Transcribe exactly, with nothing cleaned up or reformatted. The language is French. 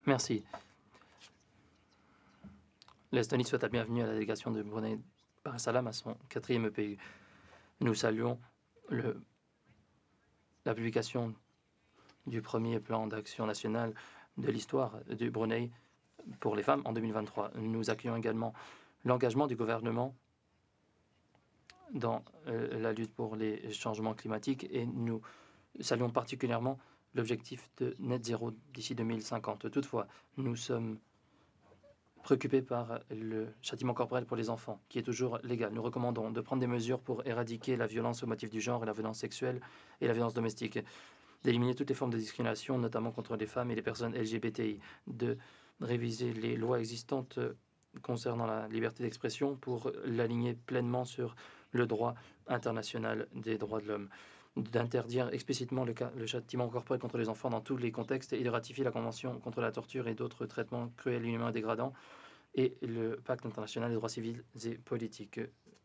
Merci. L'Estonie souhaite la bienvenue à la délégation de Brunei Darussalam à son quatrième E P U. Nous saluons le, la publication du premier plan d'action national de l'histoire du Brunei pour les femmes en deux mille vingt-trois. Nous accueillons également l'engagement du gouvernement dans euh, la lutte pour les changements climatiques et nous saluons particulièrement l'objectif de net zéro d'ici deux mille cinquante. Toutefois, nous sommes préoccupés par le châtiment corporel pour les enfants, qui est toujours légal. Nous recommandons de prendre des mesures pour éradiquer la violence au motif du genre et la violence sexuelle et la violence domestique, d'éliminer toutes les formes de discrimination, notamment contre les femmes et les personnes L G B T I, de réviser les lois existantes concernant la liberté d'expression pour l'aligner pleinement sur le droit international des droits de l'homme, d'interdire explicitement le, le châtiment corporel contre les enfants dans tous les contextes et de ratifier la Convention contre la torture et d'autres traitements cruels, inhumains et dégradants et le Pacte international des droits civils et politiques.